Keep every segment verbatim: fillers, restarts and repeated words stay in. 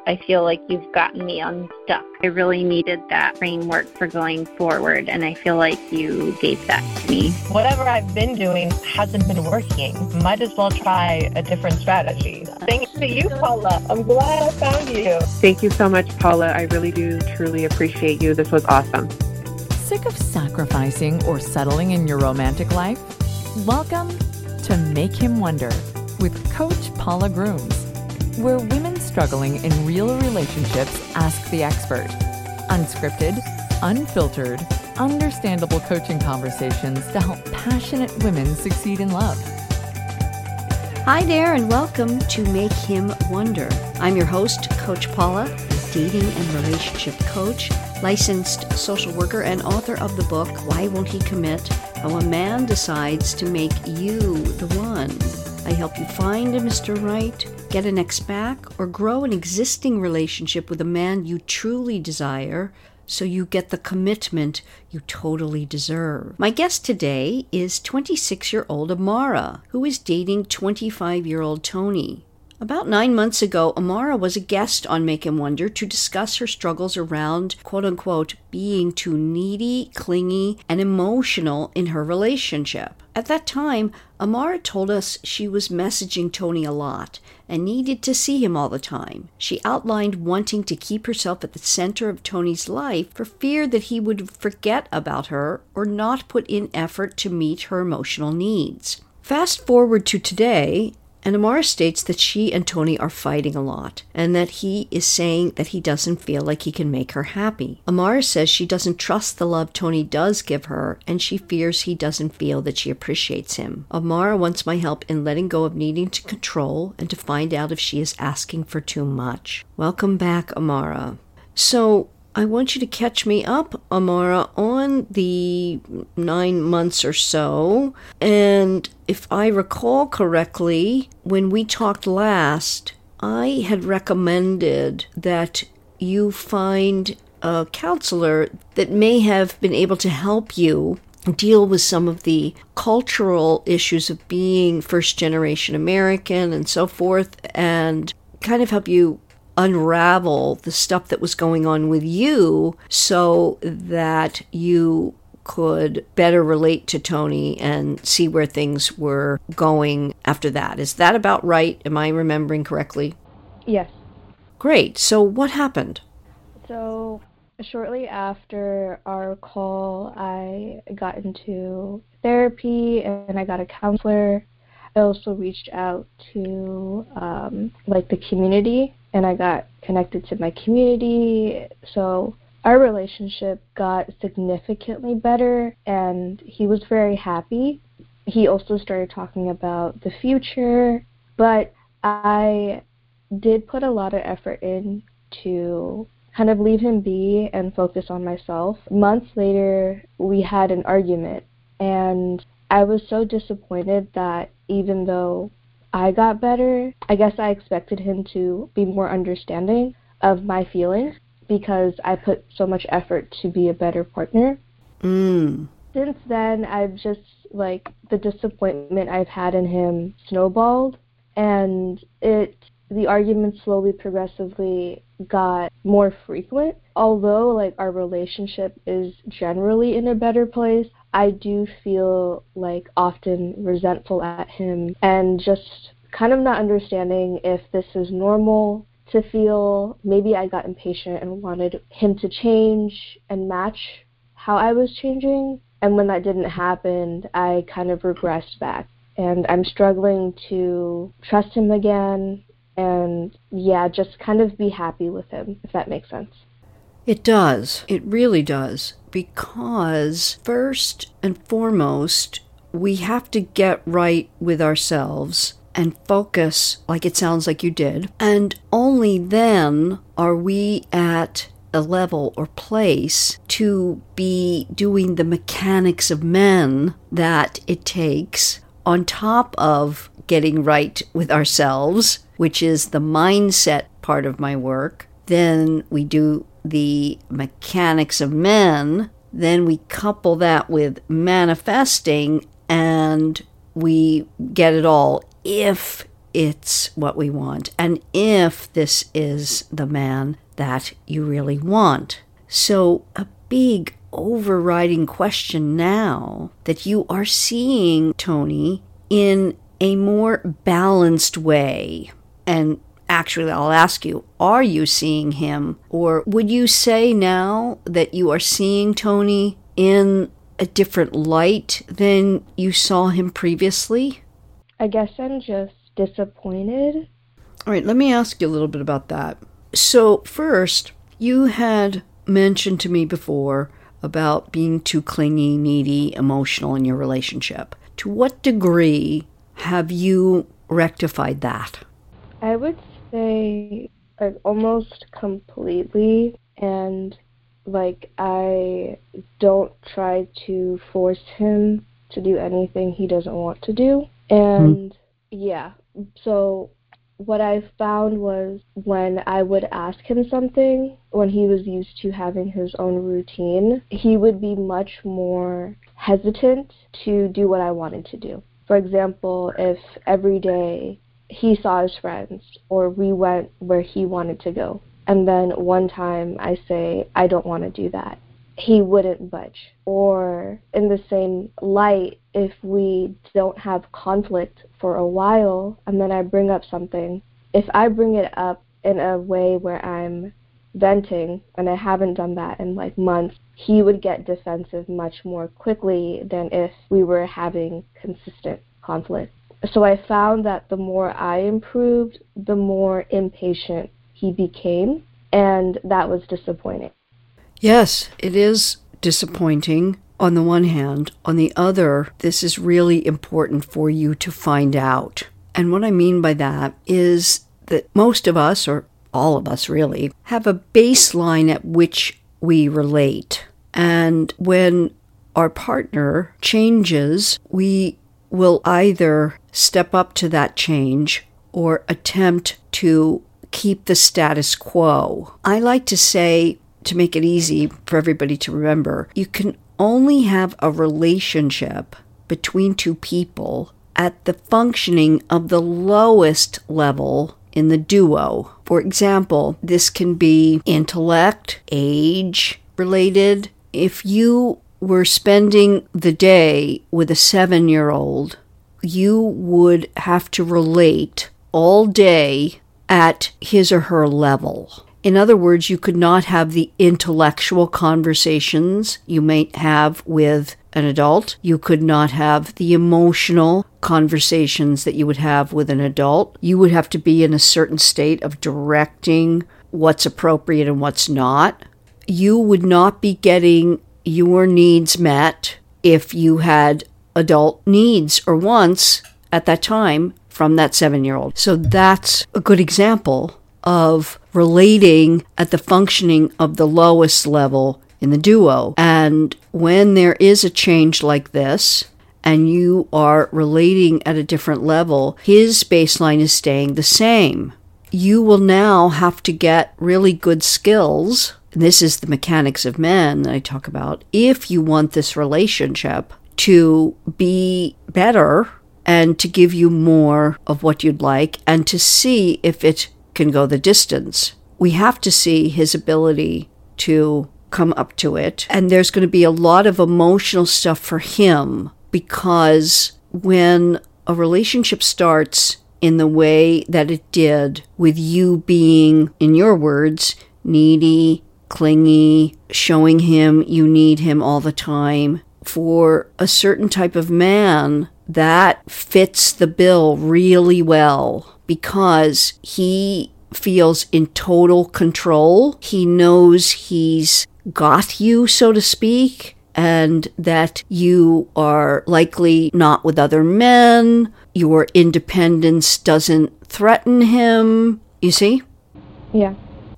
I feel like you've gotten me unstuck. I really needed that framework for going forward, and I feel like you gave that to me. Whatever I've been doing hasn't been working. Might as well try a different strategy. Thanks to you, Paula. I'm glad I found you. Thank you so much, Paula. I really do truly appreciate you. This was awesome. Sick of sacrificing or settling in your romantic life? Welcome to Make Him Wonder with Coach Paula Grooms, where women struggling in real relationships ask the expert. Unscripted, unfiltered, understandable coaching conversations to help passionate women succeed in love. Hi there, and welcome to Make Him Wonder. I'm your host, Coach Paula, dating and relationship coach, licensed social worker, and author of the book, Why Won't He Commit? How a Man Decides to Make You the One. I help you find a Mister Right, get an ex back, or grow an existing relationship with a man you truly desire so you get the commitment you totally deserve. My guest today is twenty-six-year-old Amara, who is dating twenty-five-year-old Tony. About nine months ago, Amara was a guest on Make Him Wonder to discuss her struggles around, quote-unquote, being too needy, clingy, and emotional in her relationship. At that time, Amara told us she was messaging Tony a lot and needed to see him all the time. She outlined wanting to keep herself at the center of Tony's life for fear that he would forget about her or not put in effort to meet her emotional needs. Fast forward to today, and Amara states that she and Tony are fighting a lot, and that he is saying that he doesn't feel like he can make her happy. Amara says she doesn't trust the love Tony does give her, and she fears he doesn't feel that she appreciates him. Amara wants my help in letting go of needing to control and to find out if she is asking for too much. Welcome back, Amara. So, I want you to catch me up, Amara, on the nine months or so. And if I recall correctly, when we talked last, I had recommended that you find a counselor that may have been able to help you deal with some of the cultural issues of being first-generation American and so forth, and kind of help you unravel the stuff that was going on with you so that you could better relate to Tony and see where things were going after that. Is that about right? Am I remembering correctly? Yes. Great. So what happened? So shortly after our call, I got into therapy and I got a counselor. I also reached out to um, like the community, and I got connected to my community. So our relationship got significantly better, and he was very happy. He also started talking about the future, but I did put a lot of effort in to kind of leave him be and focus on myself. Months later, we had an argument, and I was so disappointed that even though I got better, I guess I expected him to be more understanding of my feelings because I put so much effort to be a better partner. Mm. Since then, I've just, like, the disappointment I've had in him snowballed, and it, the arguments slowly, progressively got more frequent. Although, like, our relationship is generally in a better place, I do feel like often resentful at him and just kind of not understanding if this is normal to feel. Maybe I got impatient and wanted him to change and match how I was changing. And when that didn't happen, I kind of regressed back. And I'm struggling to trust him again and, yeah, just kind of be happy with him, if that makes sense. It does. It really does. Because first and foremost, we have to get right with ourselves and focus like it sounds like you did. And only then are we at a level or place to be doing the mechanics of men that it takes on top of getting right with ourselves, which is the mindset part of my work. Then we do the mechanics of men, then we couple that with manifesting, and we get it all if it's what we want, and if this is the man that you really want. So a big overriding question now that you are seeing Tony in a more balanced way. And actually, I'll ask you, are you seeing him? Or would you say now that you are seeing Tony in a different light than you saw him previously? I guess I'm just disappointed. All right, let me ask you a little bit about that. So first, you had mentioned to me before about being too clingy, needy, emotional in your relationship. To what degree have you rectified that? I would say like almost completely, and like I don't try to force him to do anything he doesn't want to do. And mm-hmm. yeah, so what I found was when I would ask him something, when he was used to having his own routine, he would be much more hesitant to do what I wanted to do. For example, if every day he saw his friends or we went where he wanted to go, and then one time I say, I don't want to do that, he wouldn't budge. Or in the same light, if we don't have conflict for a while and then I bring up something, if I bring it up in a way where I'm venting, and I haven't done that in like months, he would get defensive much more quickly than if we were having consistent conflict. So I found that the more I improved, the more impatient he became, and that was disappointing. Yes, it is disappointing on the one hand. On the other, this is really important for you to find out. And what I mean by that is that most of us, or all of us really, have a baseline at which we relate. And when our partner changes, we will either step up to that change or attempt to keep the status quo. I like to say, to make it easy for everybody to remember, you can only have a relationship between two people at the functioning of the lowest level in the duo. For example, this can be intellect, age related. If you were spending the day with a seven-year-old, you would have to relate all day at his or her level. In other words, you could not have the intellectual conversations you might have with an adult. You could not have the emotional conversations that you would have with an adult. You would have to be in a certain state of directing what's appropriate and what's not. You would not be getting your needs met if you had adult needs or wants at that time from that seven-year-old. So that's a good example of relating at the functioning of the lowest level in the duo. And when there is a change like this, and you are relating at a different level, his baseline is staying the same. You will now have to get really good skills, and this is the mechanics of men that I talk about, if you want this relationship to be better and to give you more of what you'd like and to see if it can go the distance. We have to see his ability to come up to it. And there's going to be a lot of emotional stuff for him, because when a relationship starts in the way that it did, with you being, in your words, needy, clingy, showing him you need him all the time, for a certain type of man, that fits the bill really well, because he feels in total control. He knows he's got you, so to speak, and that you are likely not with other men. Your independence doesn't threaten him. You see? Yeah.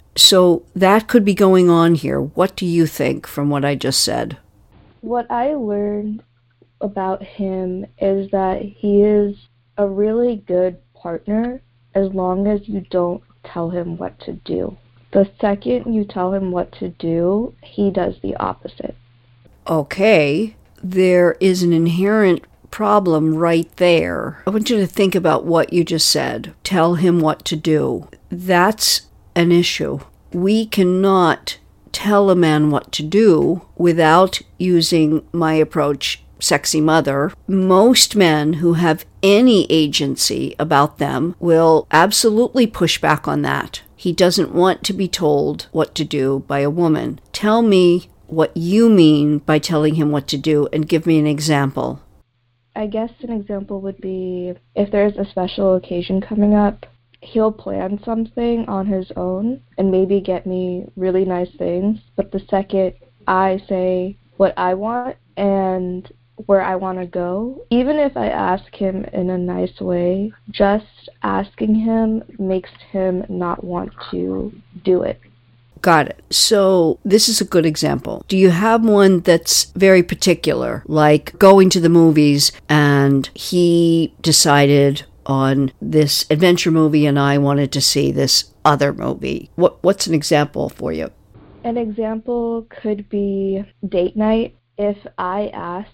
So that could be going on here. What do you think from what I just said? What I learned about him is that he is a really good partner as long as you don't tell him what to do. The second you tell him what to do, he does the opposite. Okay, there is an inherent problem right there. I want you to think about what you just said. Tell him what to do. That's an issue. We cannot tell a man what to do without using my approach, sexy mother. Most men who have any agency about them will absolutely push back on that. He doesn't want to be told what to do by a woman. Tell me what you mean by telling him what to do and give me an example. I guess an example would be if there's a special occasion coming up, he'll plan something on his own and maybe get me really nice things. But the second I say what I want and where I want to go, even if I ask him in a nice way, just asking him makes him not want to do it. Got it. So this is a good example. Do you have one that's very particular, like going to the movies and he decided on this adventure movie and I wanted to see this other movie? What What's an example for you? An example could be date night. If I ask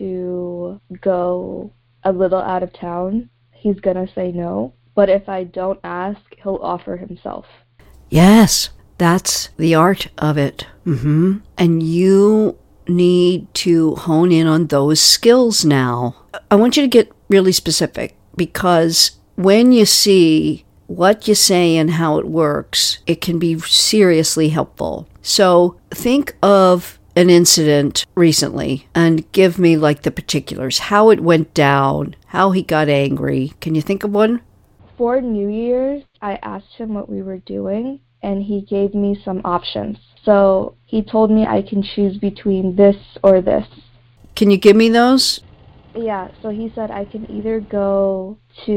to go a little out of town, he's going to say no. But if I don't ask, he'll offer himself. Yes. That's the art of it. Mm-hmm. And you need to hone in on those skills now. I want you to get really specific, because when you see what you say and how it works, it can be seriously helpful. So think of an incident recently and give me like the particulars, how it went down, how he got angry. Can you think of one? For New Year's, I asked him what we were doing, and he gave me some options. So he told me I can choose between this or this. Can you give me those? Yeah, so he said I can either go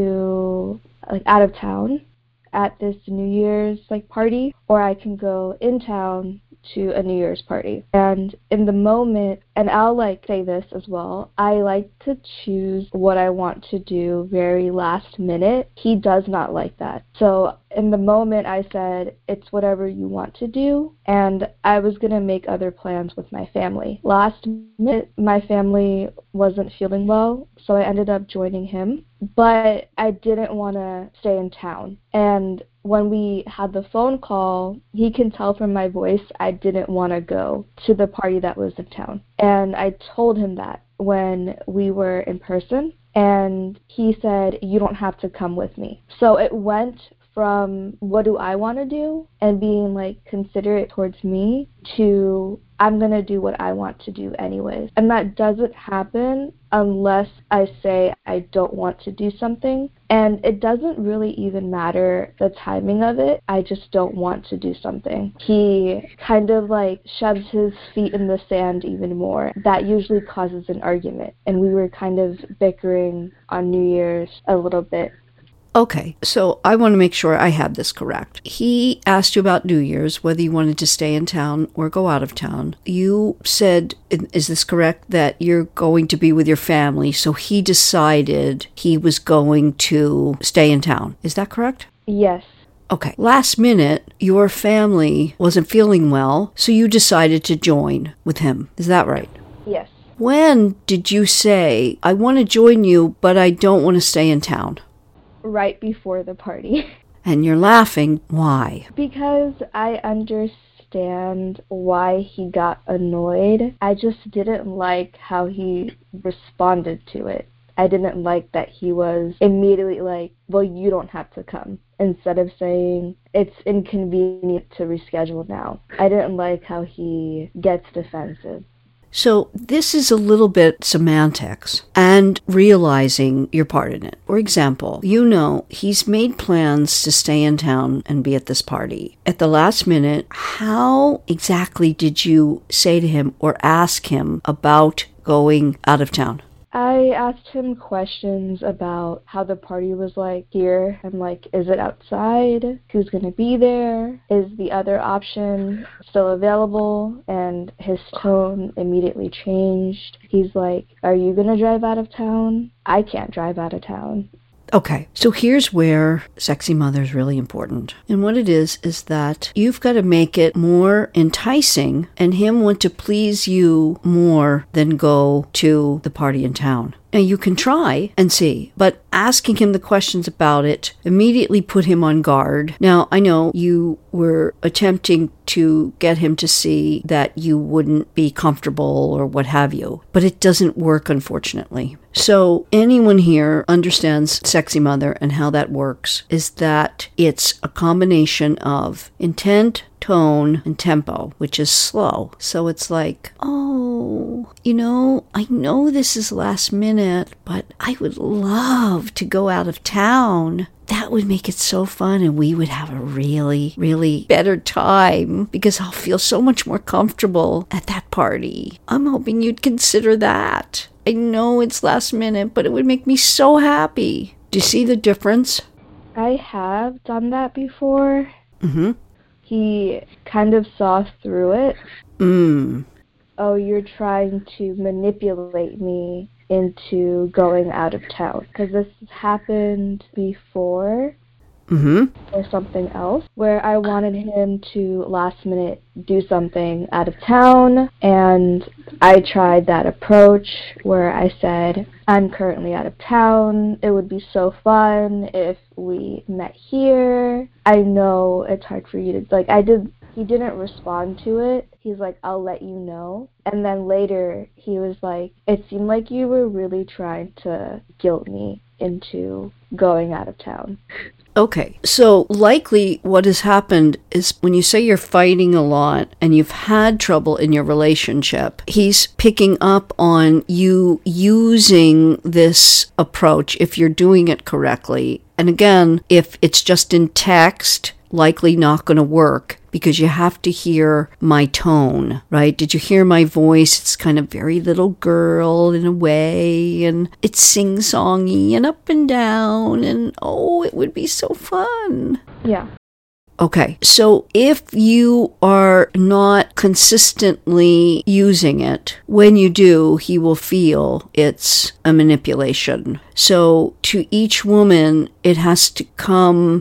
to, like, out of town at this New Year's, like, party, or I can go in town to a New Year's party. And in the moment, and I'll like say this as well, I like to choose what I want to do very last minute. He does not like that. So in the moment I said, it's whatever you want to do, and I was going to make other plans with my family. Last minute, my family wasn't feeling well, so I ended up joining him, but I didn't want to stay in town. And when we had the phone call, he can tell from my voice I didn't want to go to the party that was in town. And I told him that when we were in person, and he said, you don't have to come with me. So it went from what do I want to do and being like considerate towards me to I'm going to do what I want to do anyways. And that doesn't happen unless I say I don't want to do something. And it doesn't really even matter the timing of it. I just don't want to do something. He kind of like shoves his feet in the sand even more. That usually causes an argument. And we were kind of bickering on New Year's a little bit. Okay, so I want to make sure I have this correct. He asked you about New Year's, whether you wanted to stay in town or go out of town. You said, is this correct, that you're going to be with your family, so he decided he was going to stay in town. Is that correct? Yes. Okay. Last minute, your family wasn't feeling well, so you decided to join with him. Is that right? Yes. When did you say, I want to join you, but I don't want to stay in town? Right before the party. And you're laughing. Why? Because I understand why he got annoyed. I just didn't like how he responded to it. I didn't like that he was immediately like, well, you don't have to come, instead of saying, it's inconvenient to reschedule now. I didn't like how he gets defensive. So this is a little bit semantics and realizing your part in it. For example, you know he's made plans to stay in town and be at this party. At the last minute, how exactly did you say to him or ask him about going out of town? I asked him questions about how the party was like here. I'm like, is it outside? Who's going to be there? Is the other option still available? And his tone immediately changed. He's like, are you going to drive out of town? I can't drive out of town. Okay, so here's where Sexy Mother is really important. And what it is, is that you've got to make it more enticing and him want to please you more than go to the party in town. Now, you can try and see, but asking him the questions about it immediately put him on guard. Now, I know you were attempting to get him to see that you wouldn't be comfortable or what have you, but it doesn't work, unfortunately. So anyone here understands Sexy Mother and how that works is that it's a combination of intent, tone, and tempo, which is slow. So it's like, oh, you know, I know this is last minute, but I would love to go out of town. That would make it so fun, and we would have a really, really better time because I'll feel so much more comfortable at that party. I'm hoping you'd consider that. I know it's last minute, but it would make me so happy. Do you see the difference? I have done that before. Mm-hmm. He kind of saw through it. Mm. Oh, you're trying to manipulate me into going out of town. Because this has happened before. Mm-hmm. Or something else, where I wanted him to last minute do something out of town, and I tried that approach where I said, I'm currently out of town, it would be so fun if we met here. I know it's hard for you to, like, I did, he didn't respond to it. He's like, I'll let you know. And then later, he was like, it seemed like you were really trying to guilt me into going out of town. Okay, so likely what has happened is when you say you're fighting a lot and you've had trouble in your relationship, he's picking up on you using this approach if you're doing it correctly. And again, if it's just in text, likely not going to work because you have to hear my tone, right? Did you hear my voice? It's kind of very little girl in a way, and it's sing-songy and up and down, and oh, it would be so fun. Yeah. Okay, so if you are not consistently using it, when you do, he will feel it's a manipulation. So to each woman, it has to come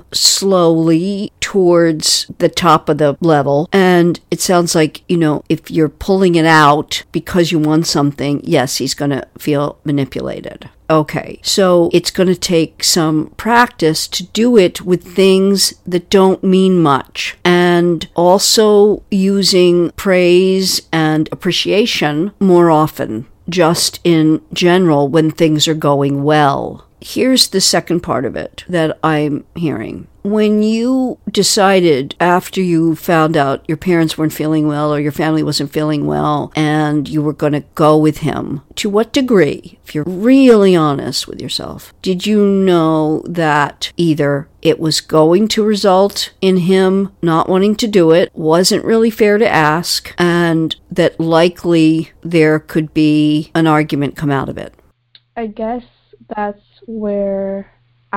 slowly towards the top of the level. And it sounds like, you know, if you're pulling it out because you want something, yes, he's going to feel manipulated. Okay, so it's going to take some practice to do it with things that don't mean much, and also using praise and appreciation more often, just in general when things are going well. Here's the second part of it that I'm hearing. When you decided after you found out your parents weren't feeling well or your family wasn't feeling well and you were going to go with him, to what degree, if you're really honest with yourself, did you know that either it was going to result in him not wanting to do it, wasn't really fair to ask, and that likely there could be an argument come out of it? I guess that's where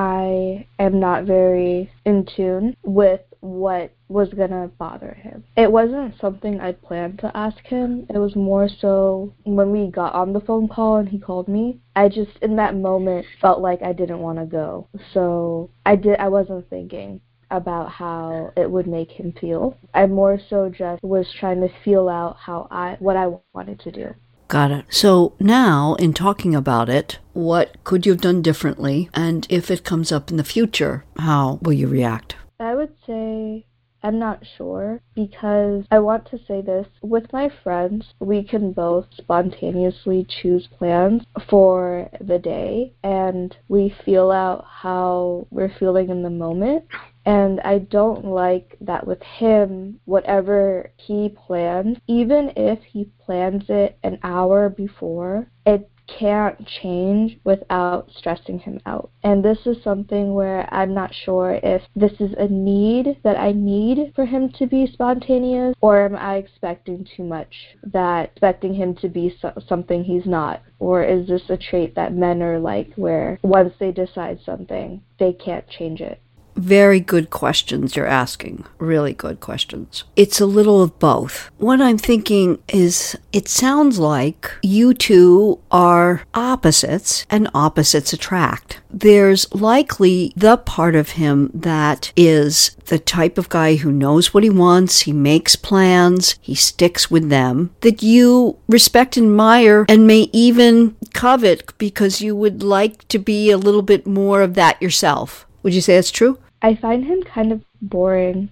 I am not very in tune with what was going to bother him. It wasn't something I planned to ask him. It was more so when we got on the phone call and he called me, I just in that moment felt like I didn't want to go. So I did. I wasn't thinking about how it would make him feel. I more so just was trying to feel out how I what I wanted to do. Got it. So now, in talking about it, what could you have done differently? And if it comes up in the future, how will you react? I would say I'm not sure, because I want to say this. With my friends, we can both spontaneously choose plans for the day, and we feel out how we're feeling in the moment. And I don't like that with him, whatever he plans, even if he plans it an hour before, it can't change without stressing him out. And this is something where I'm not sure if this is a need that I need for him to be spontaneous, or am I expecting too much, that expecting him to be so- something he's not? Or is this a trait that men are like, where once they decide something, they can't change it? Very good questions you're asking. Really good questions. It's a little of both. What I'm thinking is it sounds like you two are opposites and opposites attract. There's likely the part of him that is the type of guy who knows what he wants, he makes plans, he sticks with them, that you respect and admire and may even covet because you would like to be a little bit more of that yourself. Would you say that's true? I find him kind of boring.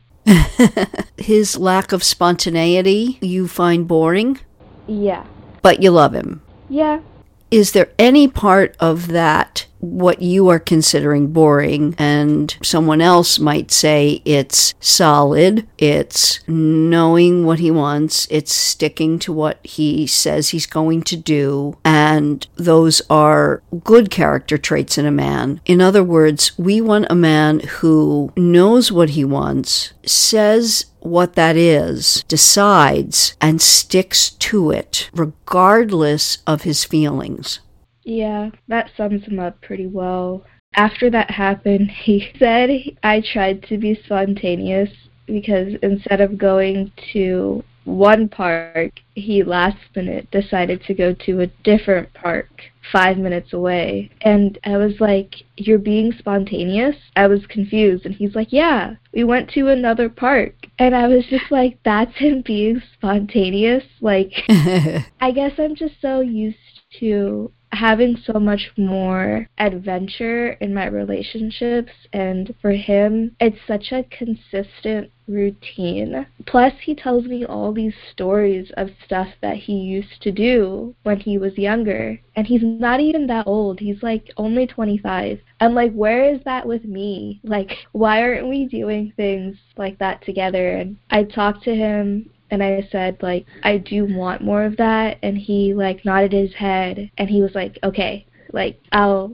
His lack of spontaneity you find boring? Yeah. But you love him? Yeah. Is there any part of that what you are considering boring and someone else might say it's solid, it's knowing what he wants, it's sticking to what he says he's going to do, and those are good character traits in a man? In other words, we want a man who knows what he wants, says what that is, decides, and sticks to it, regardless of his feelings. Yeah, that sums him up pretty well. After that happened, he said I tried to be spontaneous because instead of going to one park, he last minute decided to go to a different park five minutes away. And I was like, you're being spontaneous? I was confused. And he's like, yeah, we went to another park. And I was just like, that's him being spontaneous? Like, I guess I'm just so used to having so much more adventure in my relationships, and for him, it's such a consistent routine. Plus, he tells me all these stories of stuff that he used to do when he was younger, and he's not even that old. He's like only twenty-five. I'm like, where is that with me? Like, why aren't we doing things like that together? And I talked to him and I said, like, I do want more of that. And he, like, nodded his head. And he was like, okay, like, I'll...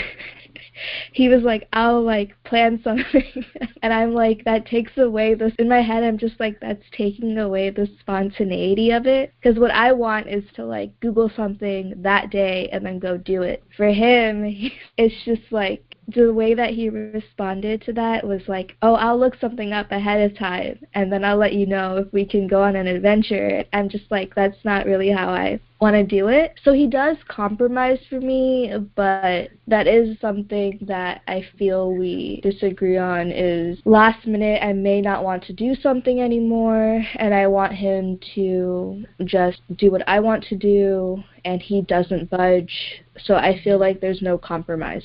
he was like, I'll, like, plan something. And I'm like, that takes away this... In my head, I'm just like, that's taking away the spontaneity of it. Because what I want is to, like, Google something that day and then go do it. For him, it's just, like, the way that he responded to that was like, oh, I'll look something up ahead of time, and then I'll let you know if we can go on an adventure. I'm just like, that's not really how I want to do it. So he does compromise for me, but that is something that I feel we disagree on is last minute I may not want to do something anymore, and I want him to just do what I want to do, and he doesn't budge. So I feel like there's no compromise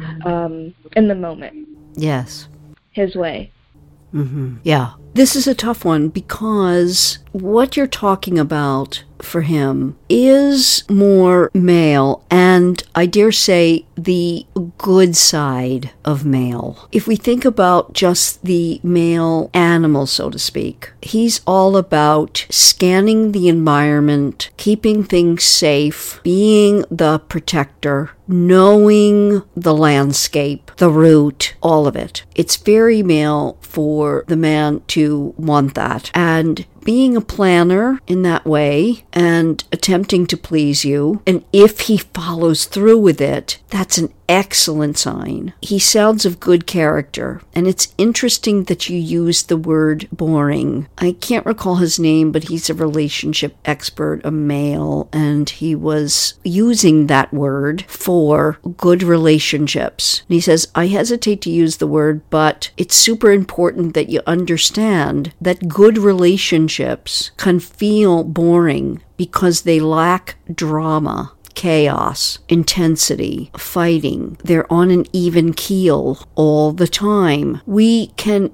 um, in the moment. Yes. His way. Mm-hmm. Yeah. This is a tough one because what you're talking about for him is more male, and I dare say the good side of male. If we think about just the male animal, so to speak, he's all about scanning the environment, keeping things safe, being the protector, knowing the landscape, the route, all of it. It's very male for the man to want that. And being a planner in that way and attempting to please you, and if he follows through with it, that's an excellent sign. He sounds of good character, and it's interesting that you used the word boring. I can't recall his name, but he's a relationship expert, a male, and he was using that word for good relationships. And he says, I hesitate to use the word, but it's super important that you understand that good relationships can feel boring because they lack drama, chaos, intensity, fighting. They're on an even keel all the time. We can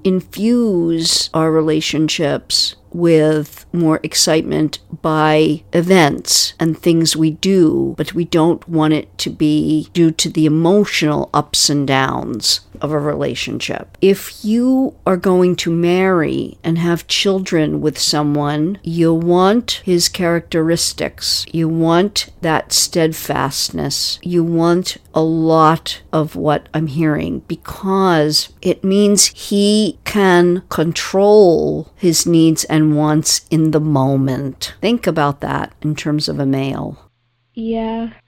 infuse our relationships with more excitement by events and things we do, but we don't want it to be due to the emotional ups and downs of a relationship. If you are going to marry and have children with someone, you want his characteristics. You want that steadfastness. You want a lot of what I'm hearing because it means he can control his needs and wants in the moment. Think about that in terms of a male. Yeah,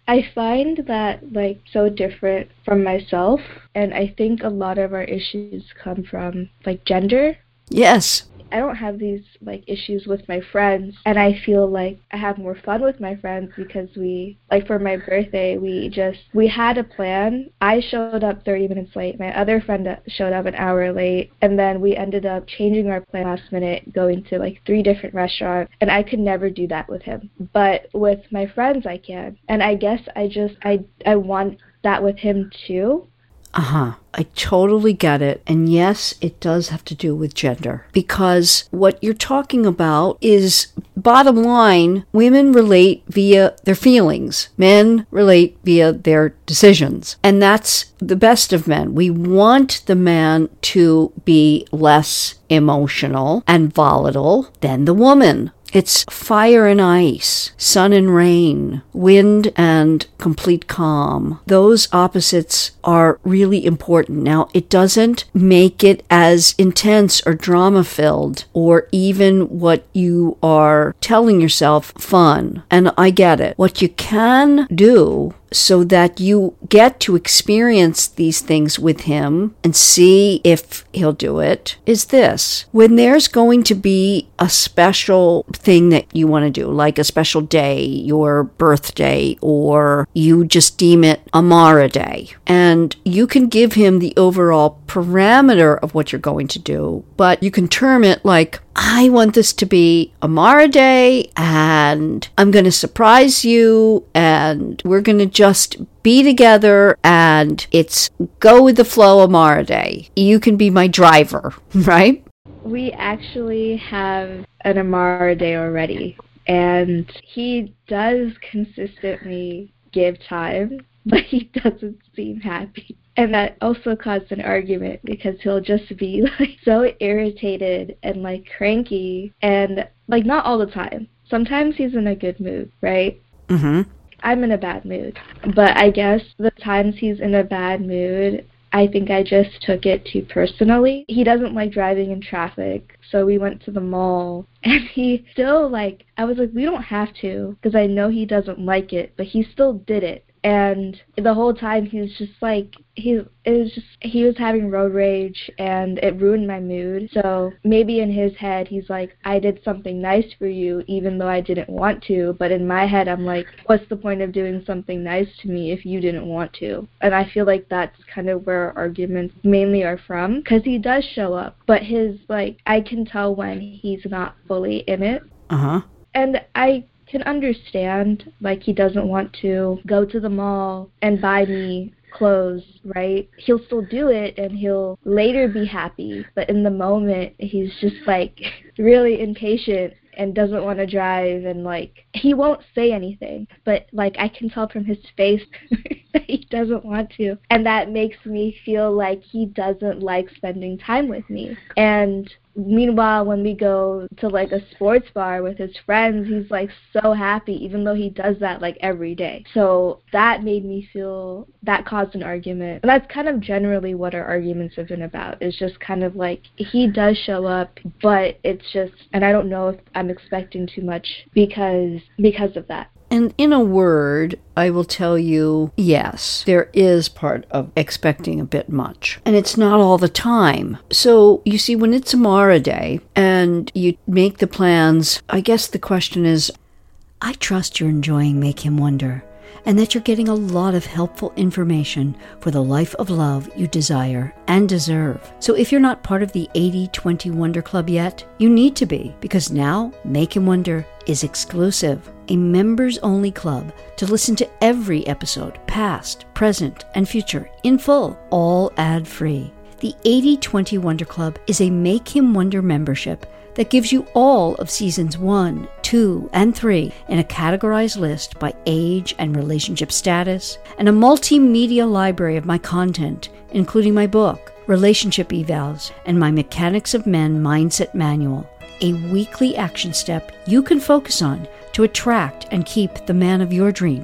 I find that, like, so different from myself, and I think a lot of our issues come from, like, gender. Yes. I don't have these, like, issues with my friends, and I feel like I have more fun with my friends because we, like, for my birthday, we just, we had a plan. I showed up thirty minutes late. My other friend showed up an hour late, and then we ended up changing our plan last minute, going to, like, three different restaurants, and I could never do that with him. But with my friends, I can. And I guess I just, I, I want that with him, too. Uh-huh. I totally get it. And yes, it does have to do with gender. Because what you're talking about is, bottom line, women relate via their feelings. Men relate via their decisions. And that's the best of men. We want the man to be less emotional and volatile than the woman. It's fire and ice, sun and rain, wind and complete calm. Those opposites are really important. Now, it doesn't make it as intense or drama-filled or even what you are telling yourself fun. And I get it. What you can do so that you get to experience these things with him and see if he'll do it is this. When there's going to be a special thing that you want to do, like a special day, your birthday, or you just deem it Amara Day, and you can give him the overall parameter of what you're going to do, but you can term it like, I want this to be Amara Day, and I'm going to surprise you, and we're going to just be together, and it's go with the flow Amara Day. You can be my driver, right? We actually have an Amara Day already, and he does consistently give time, but he doesn't seem happy. And that also caused an argument because he'll just be like so irritated and like cranky, and like not all the time. Sometimes he's in a good mood, right? Mm-hmm. I'm in a bad mood. But I guess the times he's in a bad mood, I think I just took it too personally. He doesn't like driving in traffic, so we went to the mall, and he still, like, I was like, we don't have to, because I know he doesn't like it, but he still did it. And the whole time he was just like, he it was just he was having road rage, and it ruined my mood. So maybe in his head he's like, I did something nice for you even though I didn't want to. But in my head I'm like, what's the point of doing something nice to me if you didn't want to? And I feel like that's kind of where our arguments mainly are from, because he does show up, but his, like, I can tell when he's not fully in it. Uh-huh. And I can understand, like, he doesn't want to go to the mall and buy me clothes, right? He'll still do it, and he'll later be happy, but in the moment he's just like really impatient and doesn't want to drive, and like he won't say anything, but like I can tell from his face that he doesn't want to, and that makes me feel like he doesn't like spending time with me. And meanwhile, when we go to like a sports bar with his friends, he's like so happy, even though he does that like every day. So that made me feel, that caused an argument. And that's kind of generally what our arguments have been about. It's just kind of like, he does show up, but it's just, and I don't know if I'm expecting too much because because of that. And in a word, I will tell you, yes, there is part of expecting a bit much. And it's not all the time. So, you see, when it's Amara Day and you make the plans, I guess the question is, I trust you're enjoying Make Him Wonder, and that you're getting a lot of helpful information for the life of love you desire and deserve. So if you're not part of the eighty twenty Wonder Club yet, you need to be, because now Make Him Wonder is exclusive, a members-only club to listen to every episode, past, present, and future, in full, all ad-free. The eighty twenty Wonder Club is a Make Him Wonder membership that gives you all of seasons one, two, and three in a categorized list by age and relationship status, and a multimedia library of my content, including my book, Relationship Evals, and my Mechanics of Men Mindset Manual, a weekly action step you can focus on to attract and keep the man of your dreams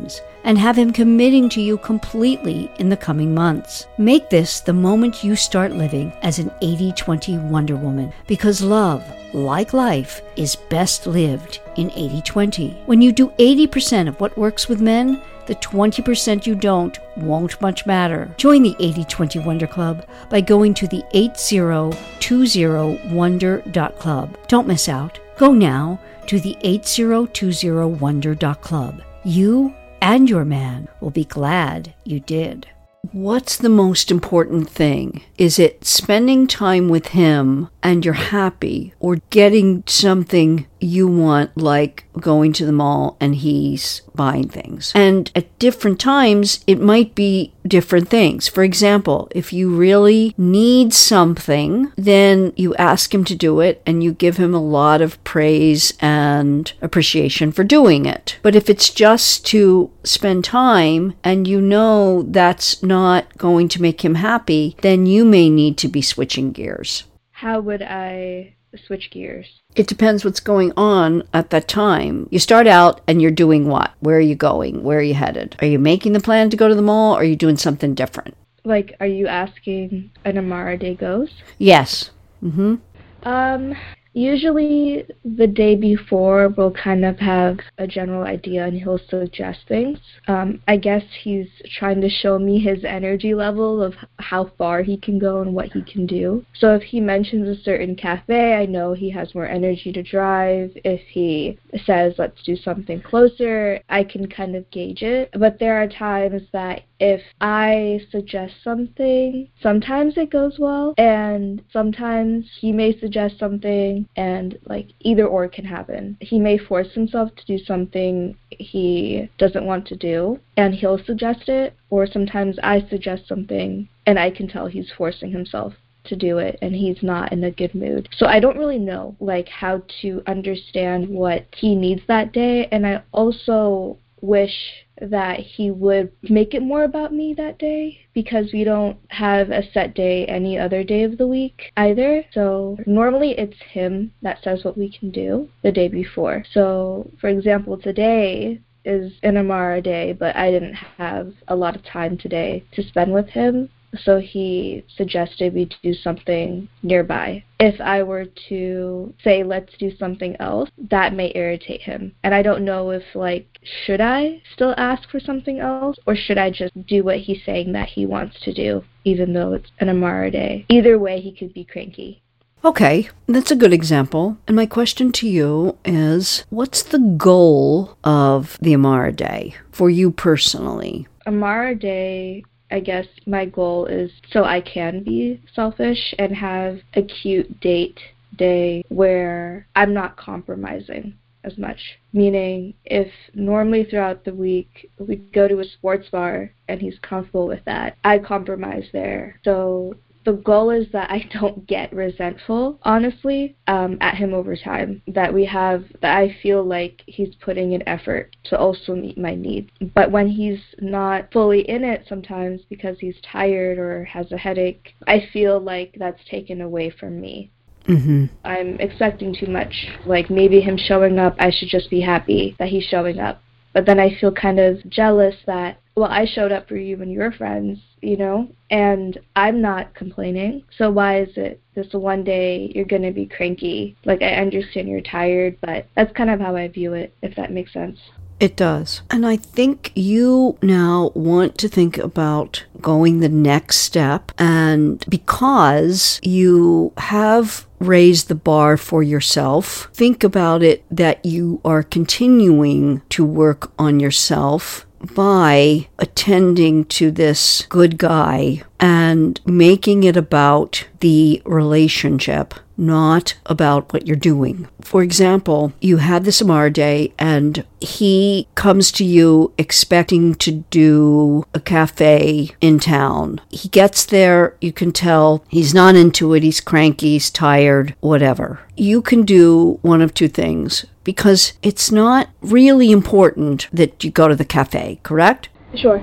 and have him committing to you completely in the coming months. Make this the moment you start living as an eighty twenty Wonder Woman, because love, like life, is best lived in eighty twenty. When you do eighty percent of what works with men, the twenty percent you don't won't much matter. Join the eighty twenty Wonder Club by going to the eighty twenty wonder dot club. Don't miss out. Go now to the eighty twenty wonder dot club. You and your man will be glad you did. What's the most important thing? Is it spending time with him and you're happy, or getting something you want, like going to the mall and he's buying things? And at different times, it might be different things. For example, if you really need something, then you ask him to do it and you give him a lot of praise and appreciation for doing it. But if it's just to spend time and you know that's not going to make him happy, then you may need to be switching gears. How would I switch gears? It depends what's going on at that time. You start out and you're doing what? Where are you going? Where are you headed? Are you making the plan to go to the mall, or are you doing something different? Like, are you asking an Amara Day goes? Yes. Mm-hmm. Um, usually the day before we'll kind of have a general idea and he'll suggest things. Um, I guess he's trying to show me his energy level of how far he can go and what he can do. So if he mentions a certain cafe, I know he has more energy to drive. If he says, let's do something closer, I can kind of gauge it. But there are times that if I suggest something, sometimes it goes well, and sometimes he may suggest something and like either or can happen. He may force himself to do something he doesn't want to do and he'll suggest it, or sometimes I suggest something and I can tell he's forcing himself to do it and he's not in a good mood. So I don't really know like how to understand what he needs that day, and I also wish that he would make it more about me that day, because we don't have a set day any other day of the week either. So normally it's him that says what we can do the day before. So for example, today is an Amara day, but I didn't have a lot of time today to spend with him. So he suggested we do something nearby. If I were to say, let's do something else, that may irritate him. And I don't know if, like, should I still ask for something else, or should I just do what he's saying that he wants to do, even though it's an Amara day? Either way, he could be cranky. Okay, that's a good example. And my question to you is, what's the goal of the Amara Day for you personally? Amara Day, I guess my goal is so I can be selfish and have a cute date day where I'm not compromising as much. Meaning, if normally throughout the week we go to a sports bar and he's comfortable with that, I compromise there. So the goal is that I don't get resentful, honestly, um, at him over time. That we have, that I feel like he's putting an effort to also meet my needs. But when he's not fully in it sometimes because he's tired or has a headache, I feel like that's taken away from me. Mm-hmm. I'm expecting too much. Like maybe him showing up, I should just be happy that he's showing up. But then I feel kind of jealous that, well, I showed up for you and your friends, you know, and I'm not complaining. So why is it this one day you're going to be cranky? Like, I understand you're tired, but that's kind of how I view it, if that makes sense. It does. And I think you now want to think about going the next step. And because you have raised the bar for yourself, think about it that you are continuing to work on yourself by attending to this good guy and making it about the relationship, not about what you're doing. For example, you had this Amara Day and he comes to you expecting to do a cafe in town. He gets there, you can tell he's not into it, he's cranky, he's tired, whatever. You can do one of two things, because it's not really important that you go to the cafe, correct? Sure.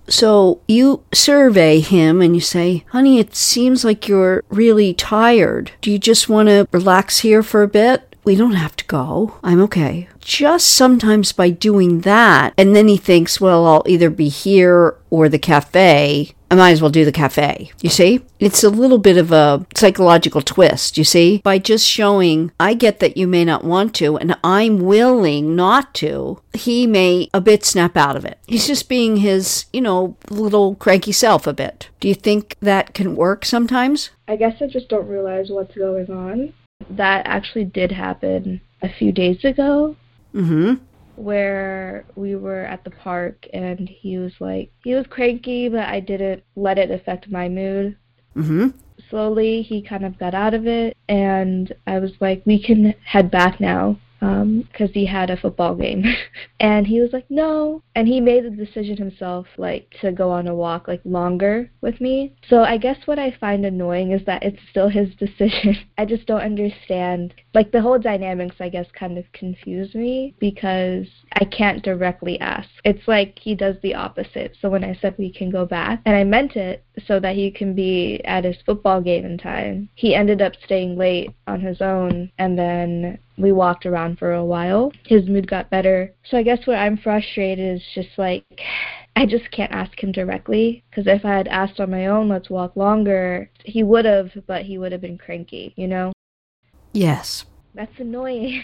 So you survey him and you say, honey, it seems like you're really tired. Do you just want to relax here for a bit? we don't have to go. I'm okay. Just sometimes by doing that, and then he thinks, well, I'll either be here or the cafe. I might as well do the cafe. You see? It's a little bit of a psychological twist, you see? By just showing, I get that you may not want to, and I'm willing not to, he may a bit snap out of it. He's just being his, you know, little cranky self a bit. Do you think that can work sometimes? I guess I just don't realize what's going on. That actually did happen a few days ago. Mm-hmm. Where we were at the park and he was like, he was cranky, but I didn't let it affect my mood. Mm-hmm. Slowly, he kind of got out of it, and I was like, we can head back now, um, because he had a football game. And he was like, no. And he made the decision himself, like, to go on a walk, like, longer with me. So I guess what I find annoying is that it's still his decision. I just don't understand. Like, the whole dynamics, I guess, kind of confuse me because I can't directly ask. It's like he does the opposite. So when I said we can go back, and I meant it so that he can be at his football game in time, he ended up staying late on his own, and then we walked around for a while. His mood got better. So I guess where I'm frustrated is just like, I just can't ask him directly, because if I had asked on my own, let's walk longer, he would have, but he would have been cranky, you know? Yes. That's annoying.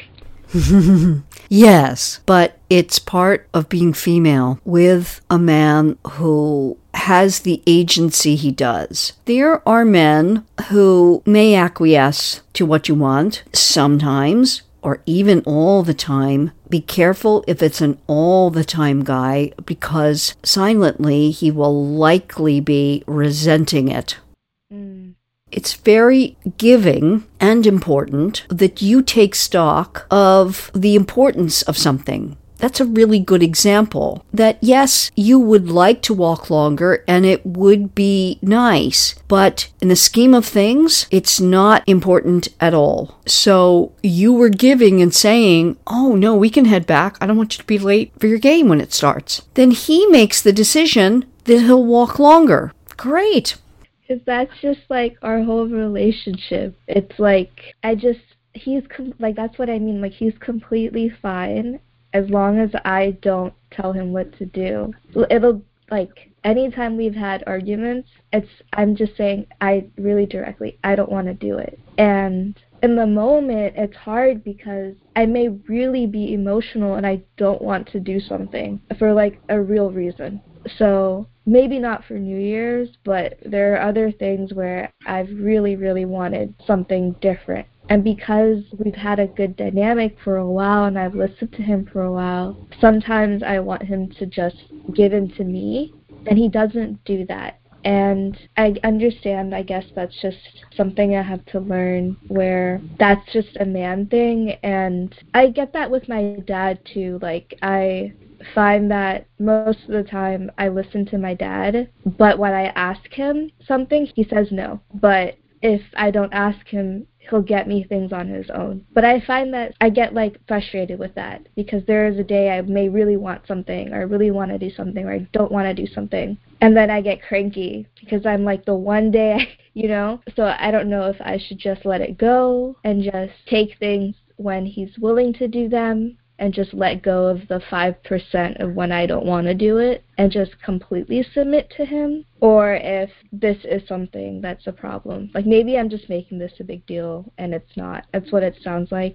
Yes, but it's part of being female with a man who has the agency he does. There are men who may acquiesce to what you want sometimes, or even all the time. Be careful if it's an all the time guy, because silently he will likely be resenting it. Mm. It's very giving and important that you take stock of the importance of something. That's a really good example that, yes, you would like to walk longer and it would be nice, but in the scheme of things, it's not important at all. So you were giving and saying, oh no, we can head back. I don't want you to be late for your game when it starts. Then he makes the decision that he'll walk longer. Great. Because that's just like our whole relationship. It's like, I just, he's, com- like, that's what I mean. Like, he's completely fine as long as I don't tell him what to do. It'll, like, anytime we've had arguments, it's, I'm just saying, I really directly, I don't want to do it. And in the moment, it's hard because I may really be emotional and I don't want to do something for, like, a real reason. So maybe not for New Year's, but there are other things where I've really, really wanted something different. And because we've had a good dynamic for a while and I've listened to him for a while, sometimes I want him to just give in to me, and he doesn't do that. And I understand, I guess that's just something I have to learn, where that's just a man thing. And I get that with my dad too. Like, I find that most of the time I listen to my dad, but when I ask him something, he says no. But if I don't ask him, he'll get me things on his own. But I find that I get, like, frustrated with that, because there is a day I may really want something, or I really want to do something, or I don't want to do something. And then I get cranky because I'm like, the one day, I, you know? So I don't know if I should just let it go and just take things when he's willing to do them, and just let go of the five percent of when I don't want to do it and just completely submit to him, or if this is something that's a problem. Like, maybe I'm just making this a big deal and it's not. That's what it sounds like.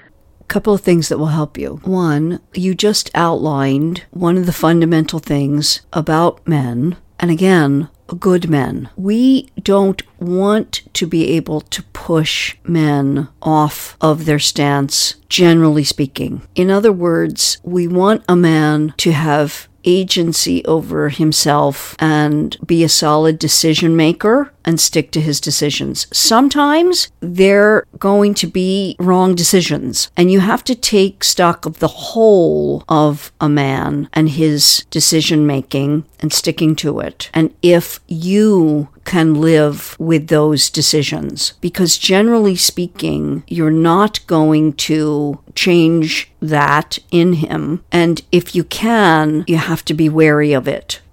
A couple of things that will help you. One, you just outlined one of the fundamental things about men, and again, good men. We don't want to be able to push men off of their stance, generally speaking. In other words, we want a man to have agency over himself and be a solid decision maker and stick to his decisions. Sometimes they're going to be wrong decisions, and you have to take stock of the whole of a man and his decision making and sticking to it. And if you can live with those decisions, because generally speaking, you're not going to change that in him. And if you can, you have to be wary of it.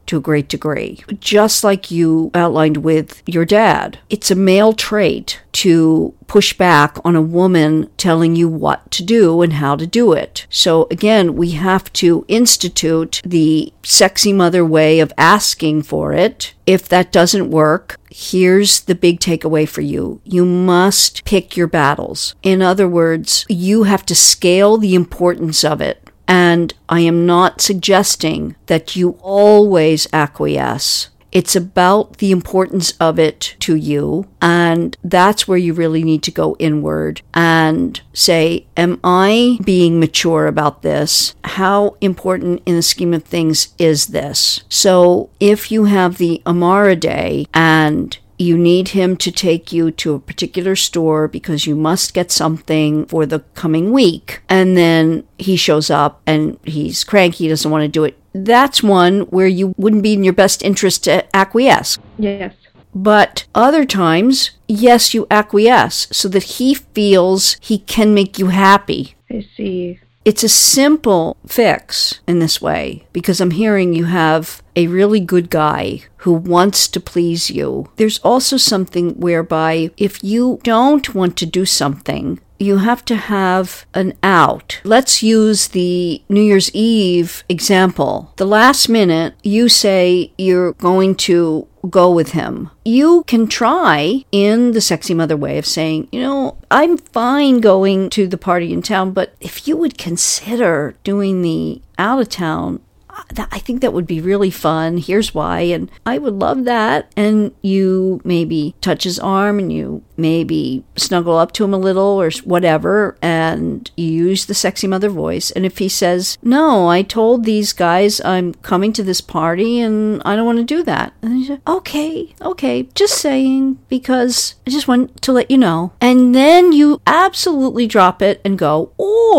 to a great degree. Just like you outlined with your dad. It's a male trait to push back on a woman telling you what to do and how to do it. So again, we have to institute the sexy mother way of asking for it. If that doesn't work, here's the big takeaway for you. You must pick your battles. In other words, you have to scale the importance of it. And I am not suggesting that you always acquiesce. It's about the importance of it to you. And that's where you really need to go inward and say, am I being mature about this? How important in the scheme of things is this? So if you have the Amara Day and you need him to take you to a particular store because you must get something for the coming week, and then he shows up and he's cranky, doesn't want to do it. That's one where you wouldn't be in your best interest to acquiesce. Yes. But other times, yes, you acquiesce so that he feels he can make you happy. I see. It's a simple fix in this way because I'm hearing you have a really good guy who wants to please you. There's also something whereby if you don't want to do something, you have to have an out. Let's use the New Year's Eve example. The last minute, you say you're going to go with him. You can try in the sexy mother way of saying, you know, I'm fine going to the party in town, but if you would consider doing the out of town, I think that would be really fun. Here's why. And I would love that. And you maybe touch his arm and you maybe snuggle up to him a little or whatever. And you use the sexy mother voice. And if he says, no, I told these guys I'm coming to this party and I don't want to do that. And you say, okay, okay, just saying because I just want to let you know. And then you absolutely drop it and go.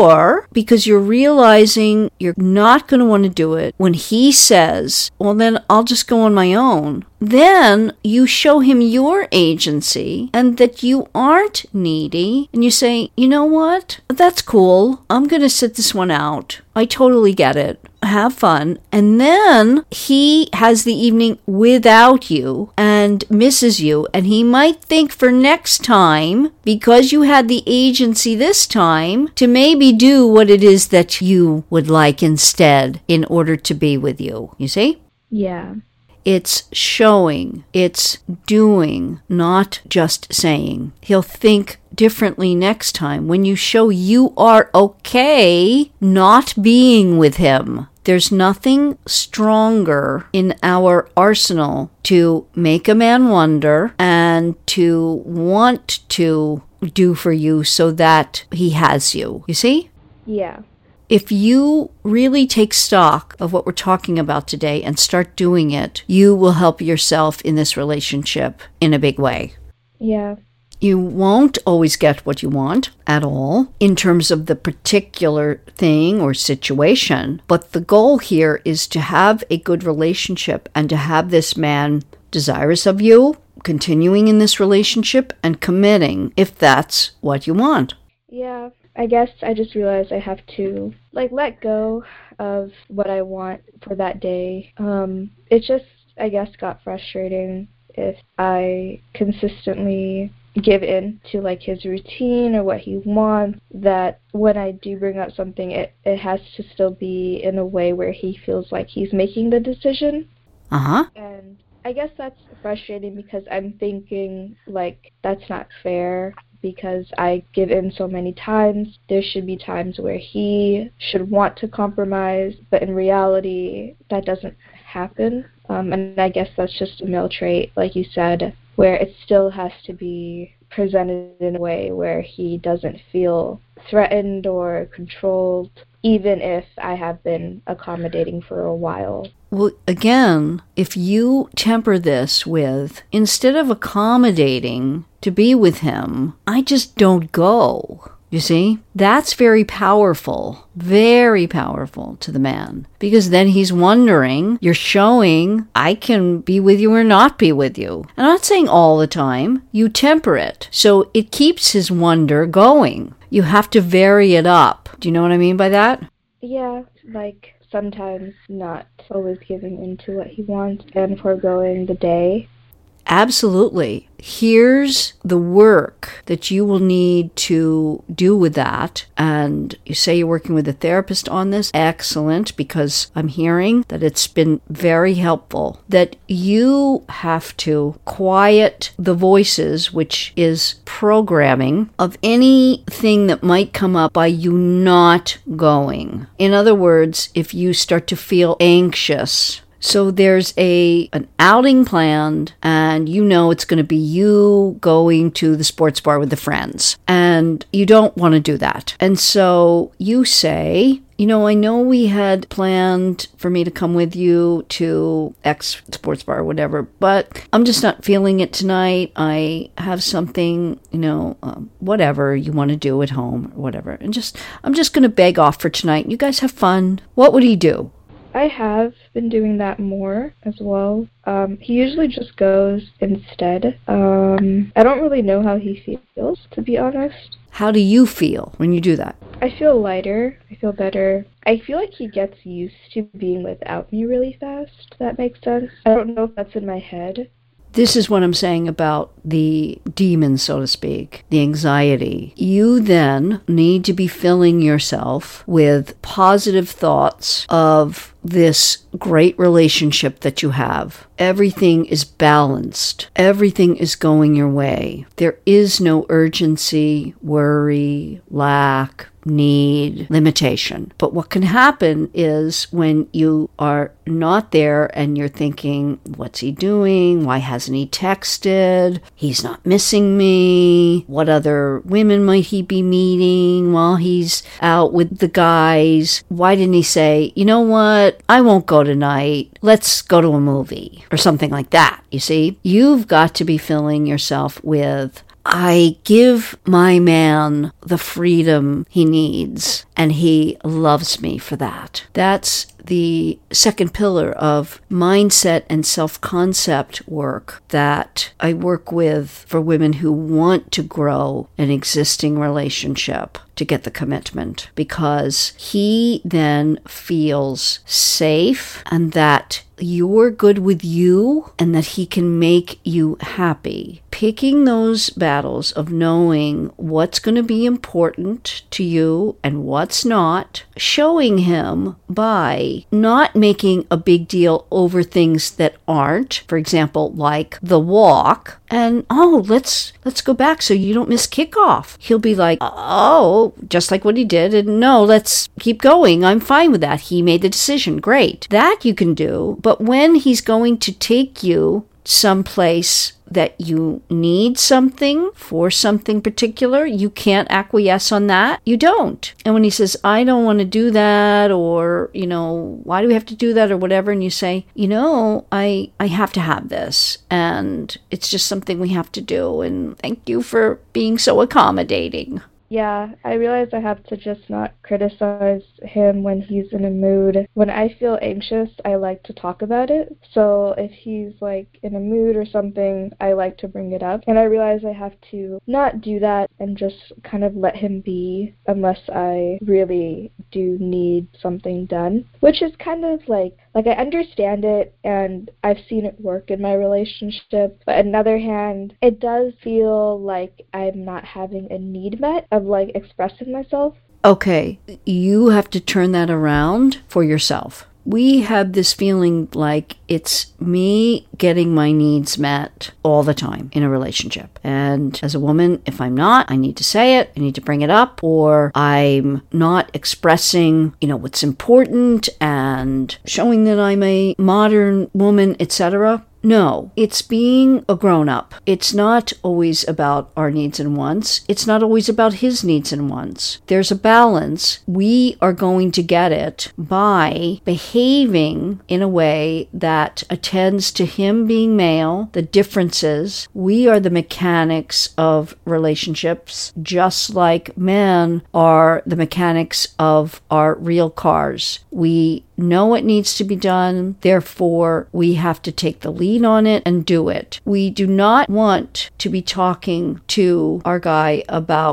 Or because you're realizing you're not going to want to do it, when he says, well, then I'll just go on my own, then you show him your agency and that you aren't needy. And you say, you know what? That's cool. I'm going to sit this one out. I totally get it. Have fun. And then he has the evening without you and misses you. And he might think for next time, because you had the agency this time, to maybe do what it is that you would like instead in order to be with you. You see? Yeah. It's showing, it's doing, not just saying. He'll think differently next time when you show you are okay not being with him. There's nothing stronger in our arsenal to make a man wonder and to want to do for you so that he has you. You see? Yeah. If you really take stock of what we're talking about today and start doing it, you will help yourself in this relationship in a big way. Yeah. You won't always get what you want at all in terms of the particular thing or situation, but the goal here is to have a good relationship and to have this man desirous of you, continuing in this relationship and committing if that's what you want. Yeah. I guess I just realized I have to, like, let go of what I want for that day. Um, it just, I guess, got frustrating if I consistently give in to, like, his routine or what he wants, that when I do bring up something, it, it has to still be in a way where he feels like he's making the decision. Uh-huh. And I guess that's frustrating because I'm thinking, like, that's not fair. Because I give in so many times, there should be times where he should want to compromise, but in reality, that doesn't happen. Um, and I guess that's just a male trait, like you said, where it still has to be presented in a way where he doesn't feel threatened or controlled, even if I have been accommodating for a while. Well, again, if you temper this with, instead of accommodating to be with him, I just don't go. You see? That's very powerful, very powerful to the man. Because then he's wondering, you're showing, I can be with you or not be with you. I'm not saying all the time. You temper it. So it keeps his wonder going. You have to vary it up. Do you know what I mean by that? Yeah, like sometimes not always giving into what he wants and foregoing the day. Absolutely. Here's the work that you will need to do with that. And you say you're working with a therapist on this. Excellent, because I'm hearing that it's been very helpful. That you have to quiet the voices, which is programming, of anything that might come up by you not going. In other words, if you start to feel anxious, so there's a an outing planned, and you know it's going to be you going to the sports bar with the friends, and you don't want to do that. And so you say, you know, I know we had planned for me to come with you to X sports bar or whatever, but I'm just not feeling it tonight. I have something, you know, um, whatever you want to do at home or whatever. And just, I'm just going to beg off for tonight. You guys have fun. What would he do? I have been doing that more as well. Um, he usually just goes instead. Um, I don't really know how he feels, to be honest. How do you feel when you do that? I feel lighter. I feel better. I feel like he gets used to being without me really fast, if that makes sense. I don't know if that's in my head. This is what I'm saying about the demon, so to speak, the anxiety. You then need to be filling yourself with positive thoughts of this great relationship that you have. Everything is balanced. Everything is going your way. There is no urgency, worry, lack, need, limitation. But what can happen is when you are not there and you're thinking, what's he doing? Why hasn't he texted? He's not missing me. What other women might he be meeting while he's out with the guys? Why didn't he say, you know what? I won't go tonight. Let's go to a movie or something like that. You see, you've got to be filling yourself with, I give my man the freedom he needs, and he loves me for that. That's the second pillar of mindset and self-concept work that I work with for women who want to grow an existing relationship to get the commitment, because he then feels safe and that you're good with you and that he can make you happy. Picking those battles of knowing what's going to be important to you and what's not, showing him by not making a big deal over things that aren't, for example, like the walk, and oh, let's let's go back so you don't miss kickoff. He'll be like, oh, just like what he did, and no, let's keep going. I'm fine with that. He made the decision. Great. That you can do. But when he's going to take you someplace that you need something for something particular, you can't acquiesce on that. You don't. And when he says, I don't want to do that, or, you know, why do we have to do that or whatever, and you say, you know, I, I have to have this, and it's just something we have to do, and thank you for being so accommodating. Yeah, I realize I have to just not criticize him when he's in a mood. When I feel anxious, I like to talk about it. So if he's like in a mood or something, I like to bring it up. And I realize I have to not do that and just kind of let him be unless I really do need something done. Which is kind of like, like I understand it and I've seen it work in my relationship. But on the other hand, it does feel like I'm not having a need met of like expressing myself. Okay, you have to turn that around for yourself. We have this feeling like it's me getting my needs met all the time in a relationship. And as a woman, if I'm not, I need to say it, I need to bring it up, or I'm not expressing, you know, what's important and showing that I'm a modern woman, et cetera. No, it's being a grown-up. It's not always about our needs and wants. It's not always about his needs and wants. There's a balance. We are going to get it by behaving in a way that attends to him being male, the differences. We are the mechanics of relationships, just like men are the mechanics of our real cars. We know it needs to be done, therefore we have to take the lead on it and do it. We do not want to be talking to our guy about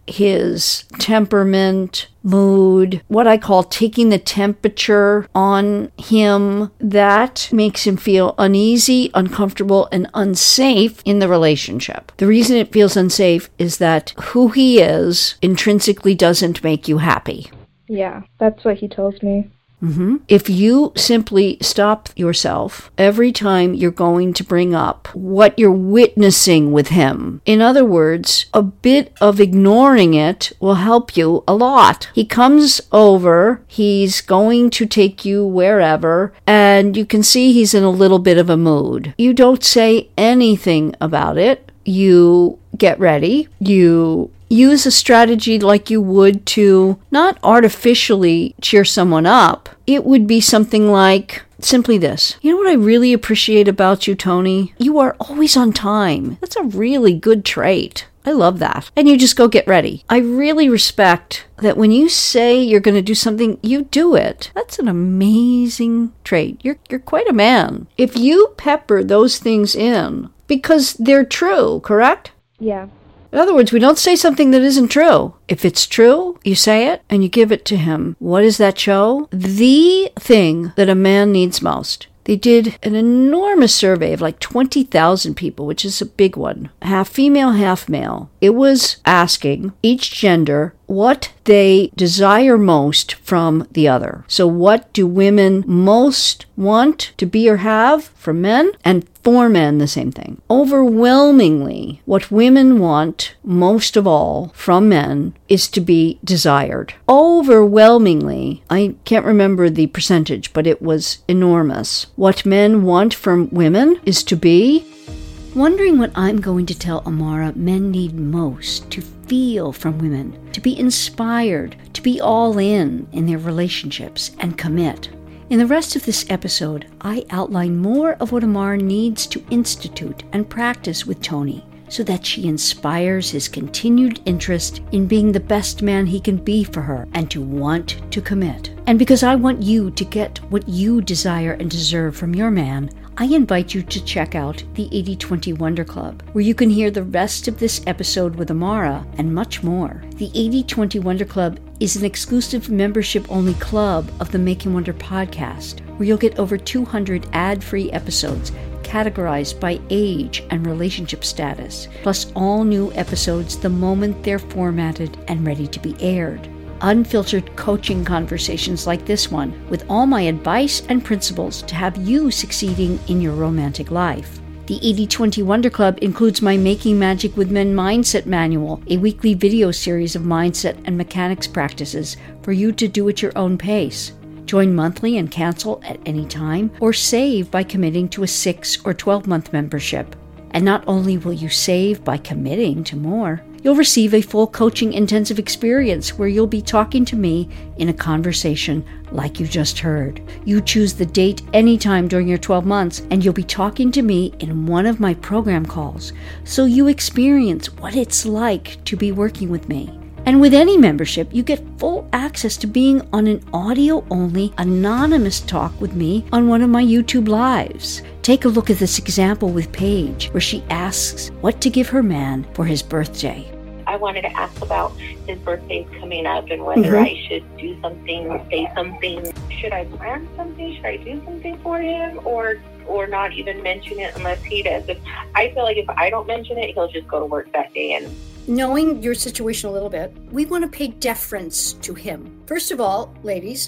his temperament, mood, what I call taking the temperature on him, that makes him feel uneasy, uncomfortable, and unsafe in the relationship. The reason it feels unsafe is that who he is intrinsically doesn't make you happy. Yeah, that's what he tells me. Mm-hmm. If you simply stop yourself every time you're going to bring up what you're witnessing with him, in other words, a bit of ignoring it will help you a lot. He comes over, he's going to take you wherever, and you can see he's in a little bit of a mood. You don't say anything about it. You get ready. You use a strategy like you would to not artificially cheer someone up. It would be something like simply this. You know what I really appreciate about you, Tony? You are always on time. That's a really good trait. I love that. And you just go get ready. I really respect that when you say you're going to do something, you do it. That's an amazing trait. You're you're quite a man. If you pepper those things in, because they're true, correct? Yeah. In other words, we don't say something that isn't true. If it's true, you say it and you give it to him. What does that show? The thing that a man needs most. They did an enormous survey of like twenty thousand people, which is a big one. Half female, half male. It was asking each gender what they desire most from the other. So what do women most want to be or have from men? And for men, the same thing. Overwhelmingly, what women want most of all from men is to be desired. Overwhelmingly, I can't remember the percentage, but it was enormous. What men want from women is to be... Wondering what I'm going to tell Amara men need most to feel from women, to be inspired, to be all in in their relationships and commit. In the rest of this episode, I outline more of what Amara needs to institute and practice with Tony so that she inspires his continued interest in being the best man he can be for her and to want to commit. And because I want you to get what you desire and deserve from your man, I invite you to check out the eighty twenty Wonder Club, where you can hear the rest of this episode with Amara and much more. The eighty twenty Wonder Club is an exclusive membership-only club of the Make Him Wonder podcast, where you'll get over two hundred ad-free episodes categorized by age and relationship status, plus all new episodes the moment they're formatted and ready to be aired. Unfiltered coaching conversations like this one, with all my advice and principles to have you succeeding in your romantic life. The eighty twenty Wonder Club includes my Making Magic with Men Mindset Manual, a weekly video series of mindset and mechanics practices for you to do at your own pace. Join monthly and cancel at any time, or save by committing to a six or twelve month membership. And not only will you save by committing to more, you'll receive a full coaching intensive experience where you'll be talking to me in a conversation like you just heard. You choose the date anytime during your twelve months, and you'll be talking to me in one of my program calls, so you experience what it's like to be working with me. And with any membership, you get full access to being on an audio-only, anonymous talk with me on one of my YouTube lives. Take a look at this example with Paige, where she asks what to give her man for his birthday. I wanted to ask about his birthday's coming up and whether mm-hmm. I should do something, say something. Should I plan something? Should I do something for him? Or or not even mention it unless he does? If I feel like if I don't mention it, he'll just go to work that day. And knowing your situation a little bit, we want to pay deference to him. First of all, ladies,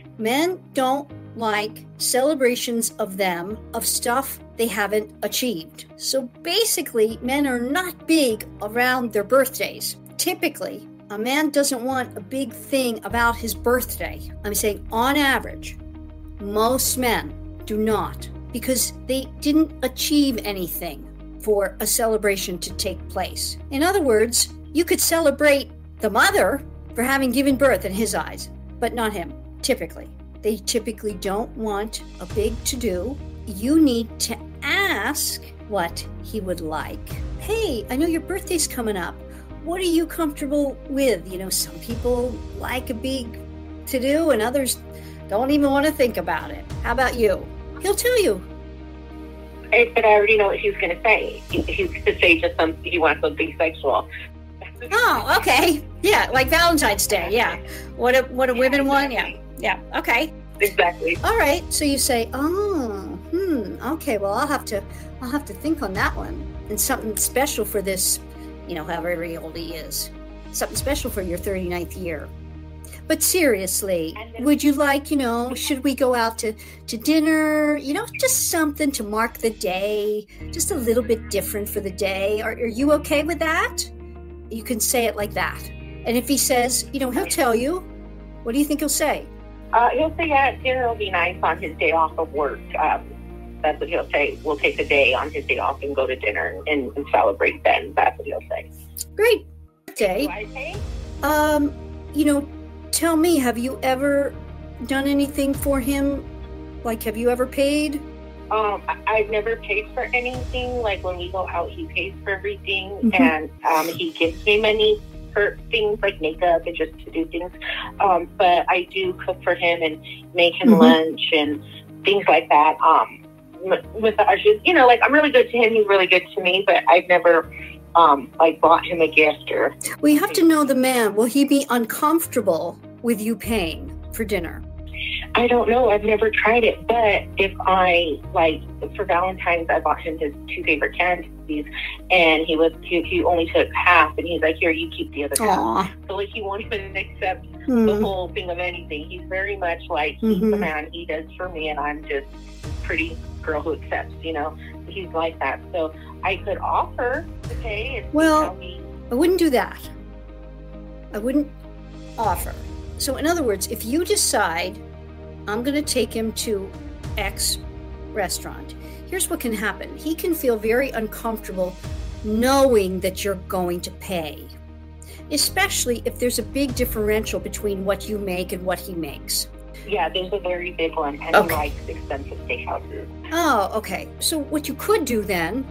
men don't like celebrations of them, of stuff they haven't achieved. So basically, men are not big around their birthdays. Typically, a man doesn't want a big thing about his birthday. I'm saying on average, most men do not, because they didn't achieve anything for a celebration to take place. In other words, you could celebrate the mother for having given birth in his eyes, but not him, typically. They typically don't want a big to-do. You need to ask what he would like. Hey, I know your birthday's coming up. What are you comfortable with? You know, some people like a big to-do and others don't even want to think about it. How about you? He'll tell you. I, but I already know what he was going to say. He, he was going to say just something, he wants something sexual. Oh, okay. Yeah, like Valentine's Day. Yeah. What a what a Yeah, women exactly. want. Yeah. Yeah. Okay. Exactly. All right. So you say, oh, hmm. Okay. Well, I'll have to I'll have to think on that one. And something special for this, you know, however old he is. Something special for your thirty-ninth year. But seriously, would you like, you know, should we go out to, to dinner? You know, just something to mark the day, just a little bit different for the day. Are, are you okay with that? You can say it like that. And if he says, you know, he'll tell you, what do you think he'll say? Uh, he'll say, yeah, dinner will be nice on his day off of work. Um, that's what he'll say. We'll take a day on his day off and go to dinner and, and celebrate then. That's what he'll say. Great. Okay. Do I pay? Um, you know, tell me, have you ever done anything for him? Like, have you ever paid? Um, I- I've never paid for anything. Like when we go out, he pays for everything, Mhm. and um, he gives me money for things like makeup and just to do things. Um, but I do cook for him and make him Mhm. lunch and things like that. Um, m- massages, you know, like I'm really good to him. He's really good to me. But I've never um, like bought him a gift or. Well, you have to know the man. Will he be uncomfortable with you paying for dinner? I don't know. I've never tried it. But if I, like, for Valentine's, I bought him his two favorite candies, and he was he, he only took half, and he's like, here, you keep the other half. Aw. So, like, he won't even accept the Hmm. whole thing of anything. He's very much like, he's the Mhm. man. He does for me, and I'm just a pretty girl who accepts, you know? He's like that. So I could offer to pay and Well- tell me. I wouldn't do that. I wouldn't offer. So, in other words, if you decide I'm going to take him to X restaurant, here's what can happen. He can feel very uncomfortable knowing that you're going to pay, especially if there's a big differential between what you make and what he makes. Yeah, there's a very big one, and Okay. he likes expensive steakhouses. Oh, okay. So what you could do then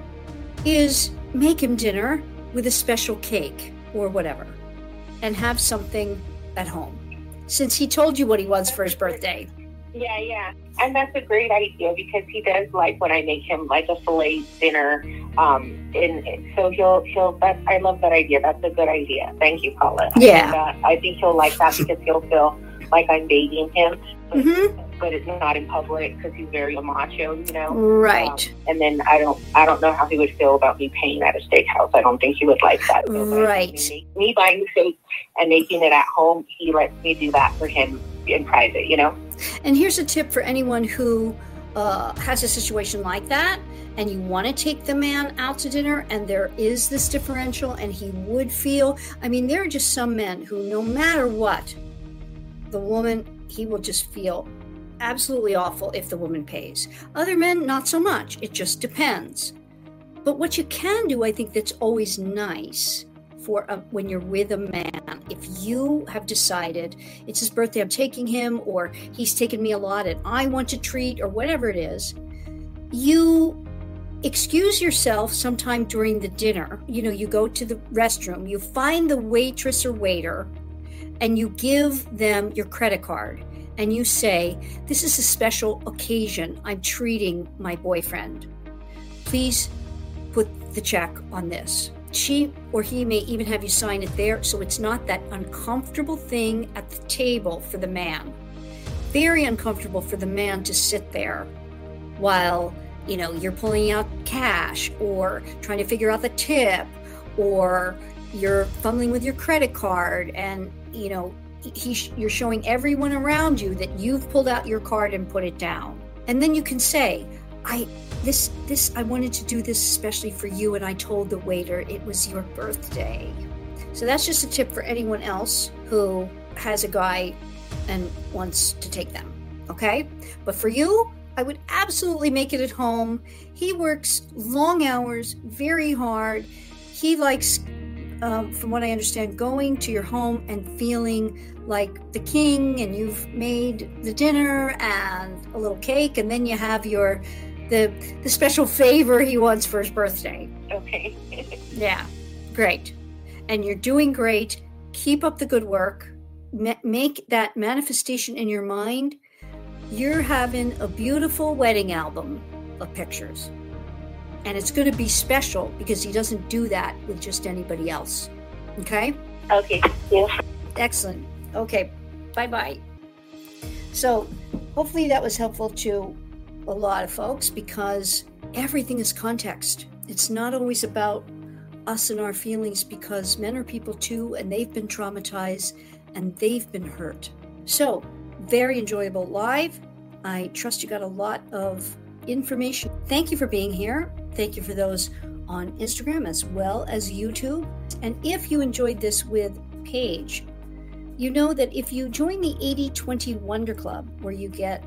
is make him dinner with a special cake or whatever and have something at home, since he told you what he wants for his birthday. Yeah, yeah. And that's a great idea because he does like when I make him like a filet dinner. Um, and, and so he'll, he'll, that, I love that idea. That's a good idea. Thank you, Paula. Yeah. And, uh, I think he'll like that because he'll feel like I'm dating him, but, Mm-hmm. but it's not in public because he's very macho, you know? Right. Um, and then I don't, I don't know how he would feel about me paying at a steakhouse. I don't think he would like that. So, but Right. Me, me buying steak and making it at home, he lets me do that for him in private, you know? And here's a tip for anyone who uh, has a situation like that and you want to take the man out to dinner and there is this differential and he would feel, I mean, there are just some men who no matter what, the woman, he will just feel absolutely awful if the woman pays. Other men, not so much. It just depends. But what you can do, I think that's always nice for a, when you're with a man, if you have decided it's his birthday, I'm taking him, or he's taken me a lot and I want to treat, or whatever it is, you excuse yourself sometime during the dinner. You know, you go to the restroom, you find the waitress or waiter, and you give them your credit card. And you say, this is a special occasion. I'm treating my boyfriend. Please put the check on this. She or he may even have you sign it there, so it's not that uncomfortable thing at the table for the man. Very uncomfortable for the man to sit there while, you know, you're pulling out cash or trying to figure out the tip, or you're fumbling with your credit card and, you know, he, you're showing everyone around you that you've pulled out your card and put it down. And then you can say, I this this I wanted to do this especially for you, and I told the waiter it was your birthday. So that's just a tip for anyone else who has a guy and wants to take them. Okay? But for you, I would absolutely make it at home. He works long hours, very hard. He likes, um, from what I understand, going to your home and feeling like the king, and you've made the dinner and a little cake, and then you have your the the special favor he wants for his birthday. Okay. Yeah, great. And you're doing great. Keep up the good work. Ma- make that manifestation in your mind. You're having a beautiful wedding album of pictures. And it's going to be special because he doesn't do that with just anybody else. Okay? Okay, thank you. Excellent. Okay, bye-bye. So hopefully that was helpful to a lot of folks, because everything is context. It's not always about us and our feelings, because men are people too, and they've been traumatized and they've been hurt. So very enjoyable live. I trust you got a lot of information. Thank you for being here. Thank you for those on Instagram as well as YouTube. And if you enjoyed this with Paige, you know that if you join the eighty twenty Wonder Club, where you get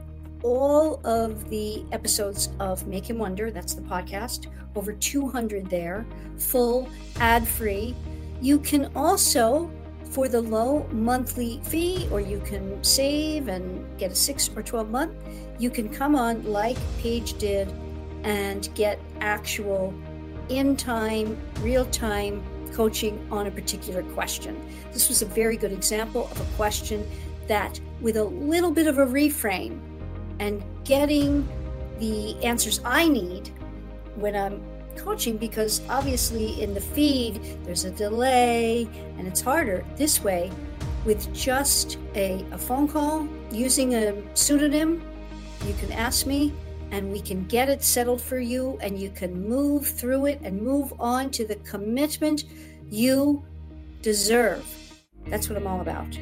all of the episodes of Make Him Wonder, that's the podcast, over two hundred there, full, ad-free. You can also, for the low monthly fee, or you can save and get a six or twelve month, you can come on like Paige did and get actual in-time, real-time coaching on a particular question. This was a very good example of a question that, with a little bit of a reframe and getting the answers I need when I'm coaching, because obviously in the feed there's a delay and it's harder. This way, with just a, a phone call, using a pseudonym, you can ask me and we can get it settled for you, and you can move through it and move on to the commitment you deserve. That's what I'm all about.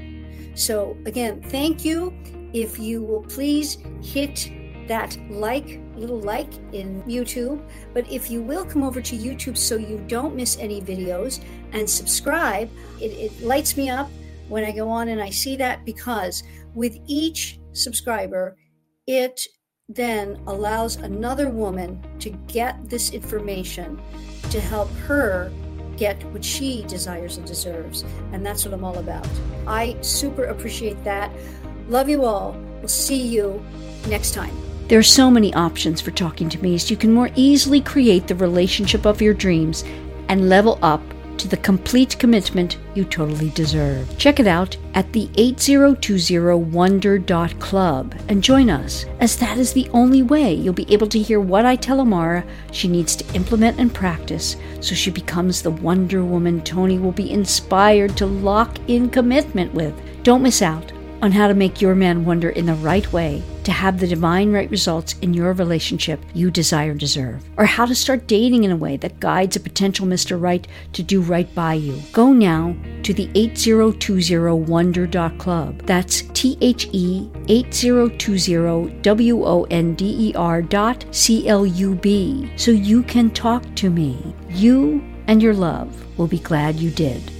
So again, thank you. If you will please hit that like, little like in YouTube, but if you will come over to YouTube so you don't miss any videos and subscribe, it, it lights me up when I go on and I see that, because with each subscriber, it then allows another woman to get this information to help her get what she desires and deserves. And that's what I'm all about. I super appreciate that. Love you all. We'll see you next time. There are so many options for talking to me, so you can more easily create the relationship of your dreams and level up to the complete commitment you totally deserve. Check it out at the eighty twenty wonder dot club and join us, as that is the only way you'll be able to hear what I tell Amara she needs to implement and practice so she becomes the Wonder Woman Tony will be inspired to lock in commitment with. Don't miss out on how to make your man wonder in the right way to have the divine right results in your relationship you desire and deserve, or how to start dating in a way that guides a potential Mister Right to do right by you. Go now to the eighty twenty wonder dot club. That's T H E eighty twenty W O N D E R dot C L U B so you can talk to me. You and your love will be glad you did.